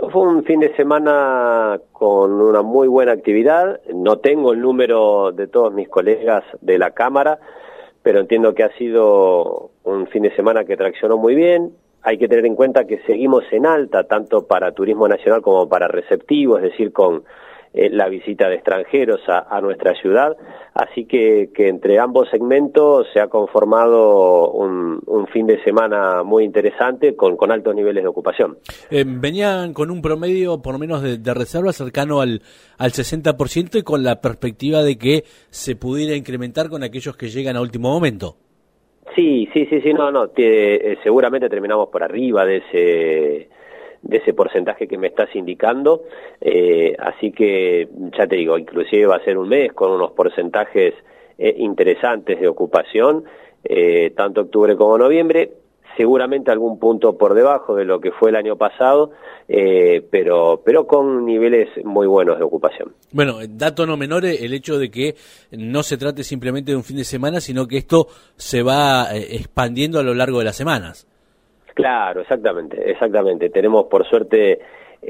fue un fin de semana con una muy buena actividad. No tengo el número de todos mis colegas de la Cámara, pero entiendo que ha sido un fin de semana que traccionó muy bien. Hay que tener en cuenta que seguimos en alta, tanto para turismo nacional como para receptivo, es decir, con la visita de extranjeros a nuestra ciudad, así que entre ambos segmentos se ha conformado un fin de semana muy interesante con altos niveles de ocupación. Venían con un promedio por lo menos de reserva cercano al 60% y con la perspectiva de que se pudiera incrementar con aquellos que llegan a último momento. Sí, seguramente terminamos por arriba de ese porcentaje que me estás indicando, así que ya te digo, inclusive va a ser un mes con unos porcentajes interesantes de ocupación, tanto octubre como noviembre, seguramente algún punto por debajo de lo que fue el año pasado, pero con niveles muy buenos de ocupación. Bueno, dato no menor el hecho de que no se trate simplemente de un fin de semana, sino que esto se va expandiendo a lo largo de las semanas. Claro, exactamente. Tenemos por suerte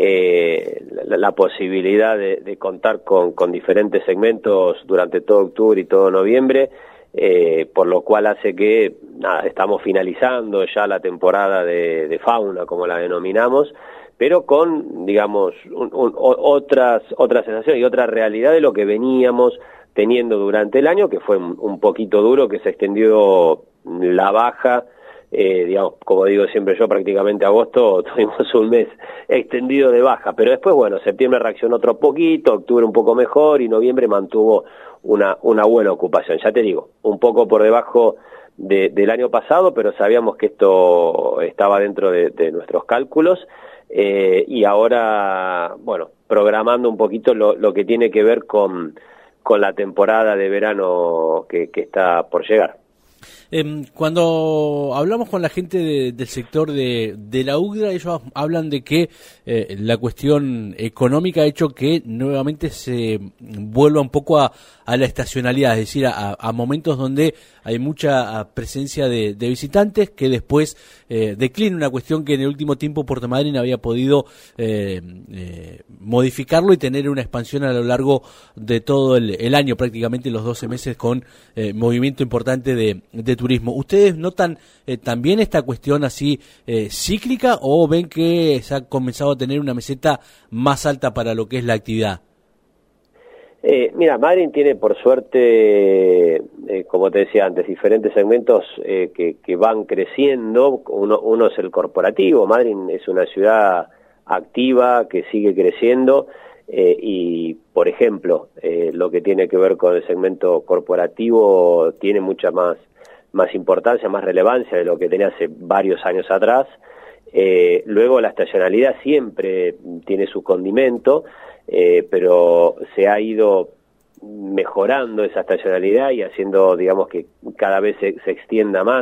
la posibilidad de contar con diferentes segmentos durante todo octubre y todo noviembre, por lo cual hace que estamos finalizando ya la temporada de fauna, como la denominamos, pero con, digamos, otra sensación y otra realidad de lo que veníamos teniendo durante el año, que fue un poquito duro, que se extendió la baja. Digamos, como digo siempre yo, prácticamente agosto tuvimos un mes extendido de baja, pero después, bueno, septiembre reaccionó otro poquito, octubre un poco mejor y noviembre mantuvo una buena ocupación. Ya te digo, un poco por debajo del año pasado, pero sabíamos que esto estaba dentro de nuestros cálculos, y ahora, bueno, programando un poquito lo que tiene que ver con la temporada de verano que está por llegar. Cuando hablamos con la gente del sector de la UGDA, ellos hablan de que la cuestión económica ha hecho que nuevamente se vuelva un poco a la estacionalidad, es decir, a momentos donde hay mucha presencia de visitantes, que después declina, una cuestión que en el último tiempo Puerto Madryn había podido modificarlo y tener una expansión a lo largo de todo el año, prácticamente los 12 meses, con movimiento importante de turismo. ¿Ustedes notan también esta cuestión así cíclica, o ven que se ha comenzado a tener una meseta más alta para lo que es la actividad? Mira, Madryn tiene por suerte, como te decía antes, diferentes segmentos que van creciendo. Uno es el corporativo. Madryn es una ciudad activa que sigue creciendo, y, por ejemplo, lo que tiene que ver con el segmento corporativo tiene mucha más importancia, más relevancia de lo que tenía hace varios años atrás. Luego la estacionalidad siempre tiene su condimento, pero se ha ido mejorando esa estacionalidad y haciendo, digamos, que cada vez se extienda más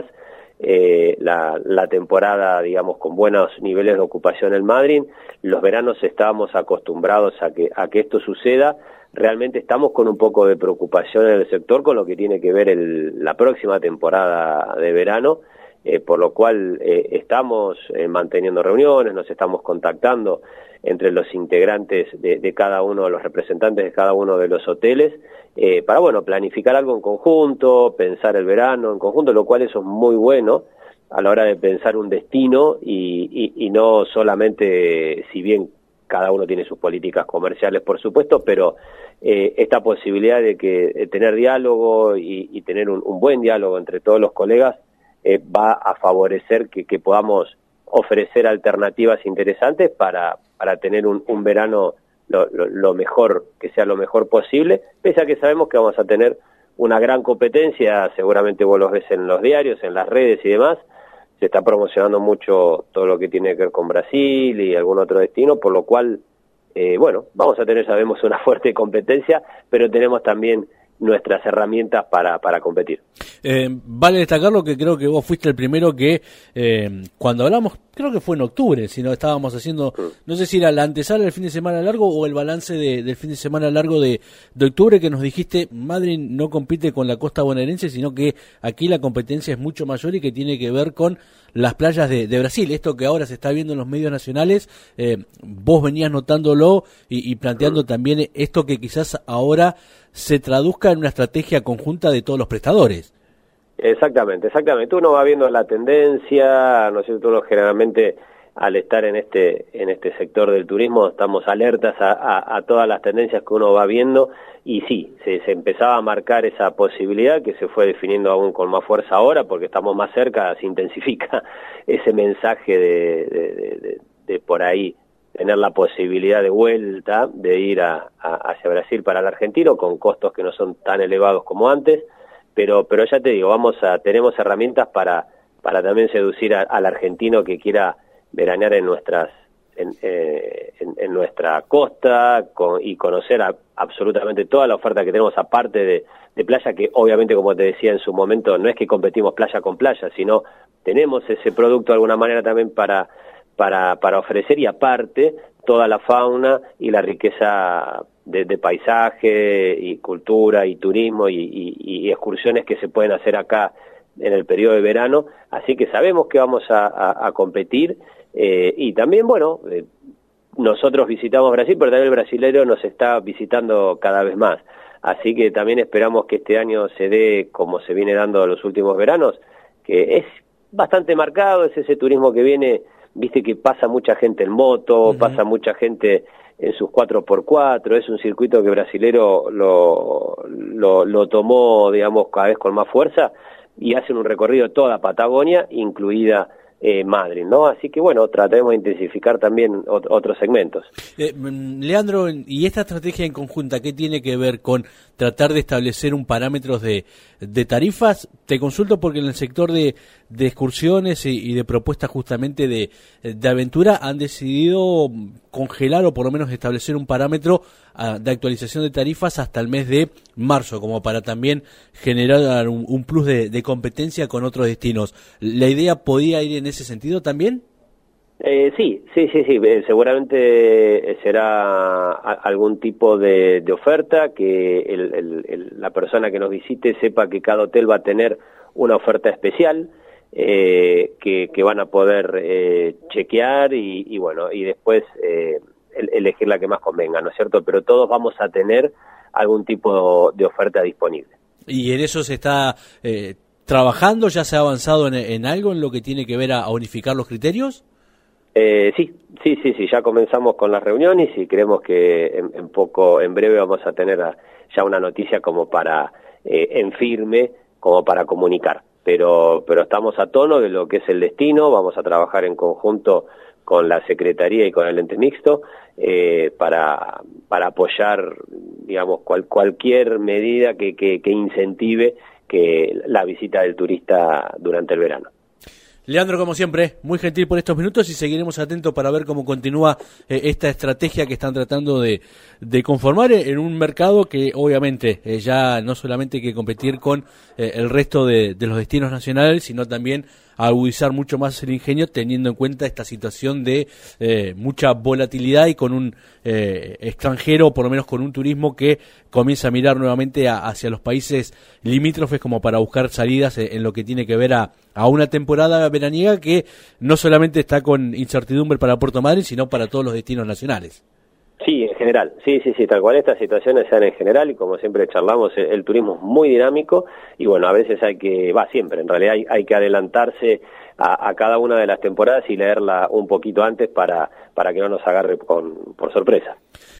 la temporada, digamos, con buenos niveles de ocupación en Madryn. Los veranos estábamos acostumbrados a que esto suceda. Realmente estamos con un poco de preocupación en el sector con lo que tiene que ver la próxima temporada de verano, por lo cual estamos manteniendo reuniones, nos estamos contactando entre los integrantes de cada uno, los representantes de cada uno de los hoteles, para, bueno, planificar algo en conjunto, pensar el verano en conjunto, lo cual eso es muy bueno a la hora de pensar un destino y no solamente, si bien cada uno tiene sus políticas comerciales, por supuesto, pero esta posibilidad de tener diálogo y tener un buen diálogo entre todos los colegas va a favorecer que podamos ofrecer alternativas interesantes para tener un verano lo mejor, que sea lo mejor posible, pese a que sabemos que vamos a tener una gran competencia. Seguramente vos los ves en los diarios, en las redes y demás. Se está promocionando mucho todo lo que tiene que ver con Brasil y algún otro destino, por lo cual, bueno, vamos a tener, sabemos, una fuerte competencia, pero tenemos también nuestras herramientas para competir. Vale destacarlo que creo que vos fuiste el primero que cuando hablamos, creo que fue en octubre, si no estábamos haciendo, no sé si era la antesala del fin de semana largo o el balance del fin de semana largo de octubre, que nos dijiste, Madryn no compite con la costa bonaerense, sino que aquí la competencia es mucho mayor y que tiene que ver con las playas de Brasil. Esto que ahora se está viendo en los medios nacionales, vos venías notándolo y planteando también esto que quizás ahora se traduzca en una estrategia conjunta de todos los prestadores. Exactamente. Uno va viendo la tendencia, ¿no es cierto? Uno generalmente, al estar en este sector del turismo, estamos alertas a todas las tendencias que uno va viendo, y sí, se empezaba a marcar esa posibilidad que se fue definiendo aún con más fuerza ahora, porque estamos más cerca, se intensifica ese mensaje de por ahí tener la posibilidad de vuelta de ir hacia Brasil para el argentino, con costos que no son tan elevados como antes, pero ya te digo, tenemos herramientas para también seducir al argentino que quiera veranear en nuestra costa y conocer absolutamente toda la oferta que tenemos, aparte de playa, que obviamente, como te decía en su momento, no es que competimos playa con playa, sino tenemos ese producto de alguna manera también para ofrecer, y aparte toda la fauna y la riqueza de paisaje y cultura y turismo y excursiones que se pueden hacer acá en el periodo de verano. Así que sabemos que vamos a competir, y también, bueno, nosotros visitamos Brasil, pero también el brasilero nos está visitando cada vez más. Así que también esperamos que este año se dé como se viene dando los últimos veranos, que es bastante marcado, es ese turismo que viene, viste que pasa mucha gente en moto, pasa mucha gente en sus 4x4, es un circuito que brasilero lo tomó, digamos, cada vez con más fuerza, y hacen un recorrido toda Patagonia, incluida Madryn, ¿no? Así que bueno, tratemos de intensificar también otros segmentos. Leandro, ¿y esta estrategia en conjunta qué tiene que ver con tratar de establecer un parámetro de tarifas? Te consulto porque en el sector de excursiones y de propuestas justamente de aventura han decidido congelar o por lo menos establecer un parámetro de actualización de tarifas hasta el mes de marzo, como para también generar un plus de competencia con otros destinos. ¿La idea podía ir en ese sentido también? Sí, seguramente será algún tipo de oferta, que la persona que nos visite sepa que cada hotel va a tener una oferta especial, que van a poder chequear y bueno, y después elegir la que más convenga, ¿no es cierto? Pero todos vamos a tener algún tipo de oferta disponible. ¿Y en eso se está trabajando? ¿Ya se ha avanzado en algo en lo que tiene que ver a unificar los criterios? Sí, ya comenzamos con las reuniones y creemos que en breve vamos a tener ya una noticia como para, en firme, como para comunicar. Pero estamos a tono de lo que es el destino, vamos a trabajar en conjunto con la Secretaría y con el ente mixto, para apoyar, digamos, cualquier medida que incentive que la visita del turista durante el verano. Leandro, como siempre, muy gentil por estos minutos y seguiremos atentos para ver cómo continúa esta estrategia que están tratando de conformar en un mercado que obviamente ya no solamente hay que competir con el resto de los destinos nacionales, sino también agudizar mucho más el ingenio teniendo en cuenta esta situación de mucha volatilidad y con un extranjero, por lo menos con un turismo que comienza a mirar nuevamente hacia los países limítrofes como para buscar salidas en lo que tiene que ver a una temporada veraniega que no solamente está con incertidumbre para Puerto Madryn, sino para todos los destinos nacionales. Sí, en general, sí, tal cual estas situaciones sean en general, y como siempre charlamos, el turismo es muy dinámico y bueno, a veces siempre, en realidad hay que adelantarse a cada una de las temporadas y leerla un poquito antes para que no nos agarre por sorpresa.